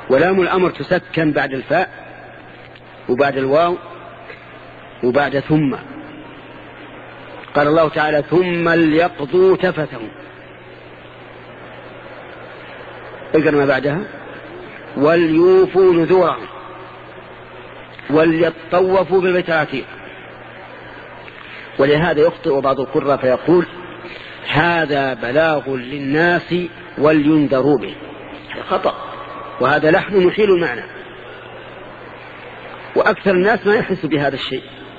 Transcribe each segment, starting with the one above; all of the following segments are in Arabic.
ولام الأمر تسكن بعد الفاء وبعد الواو وبعد ثم. قال الله تعالى ثم ليقضوا تفثهم. اقرأ ما بعدها وليوفوا نذورهم وليطوفوا بالبيت العتيق. ولهذا يخطئ بعض القراء فيقول هذا بلاغ للناس ولينذروا به. خطأ، وهذا لحن يحيل المعنى، وأكثر الناس ما يحس بهذا الشيء.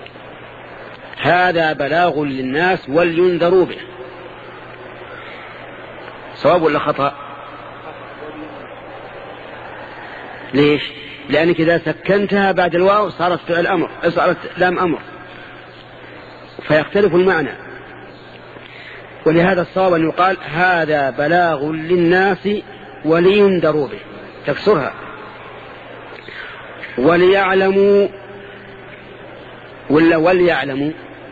هذا بلاغ للناس ولينذروا به. صواب ولا خطأ؟ ليش؟ لأنك إذا سكنتها بعد الواو صارت فعل أمر، صارت لام أمر، فيختلف المعنى. ولهذا الصواب أن يقال هذا بلاغ للناس ولينذروا به، تكسرها. وليعلموا ولا وليعلموا؟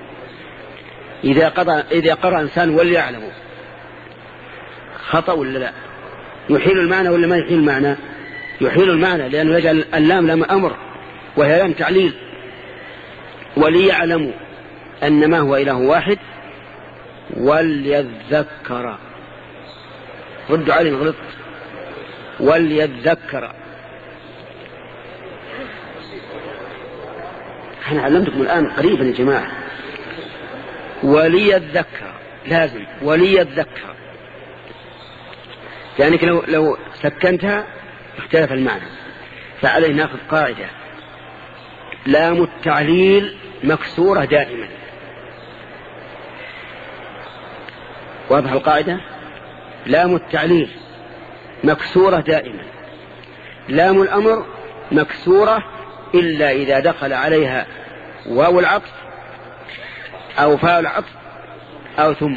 إذا قرأ إنسان وليعلموا خطأ ولا لا؟ يحيل المعنى ولا ما يحيل المعنى؟ يحيل المعنى، لأنه يجعل اللام لام أمر وهي لام تعليل. وليعلموا أن ما هو إله واحد وليذكر. ردوا علي غلط. وليذكر. أنا علمتكم الآن قريبا يا جماعة. وليذكر لازم وليذكر، لأنك لو سكنتها اختلف المعنى. فعليه ناخذ قاعدة لام التعليل مكسورة دائما. واضح القاعدة؟ لام التعليل مكسورة دائما. لام الأمر مكسورة إلا إذا دخل عليها واو العطف أو فاء العطف أو ثم.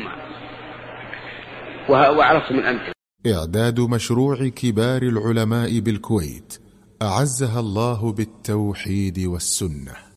وعرفتم الأمثلة. إعداد مشروع كبار العلماء بالكويت أعزها الله بالتوحيد والسنة.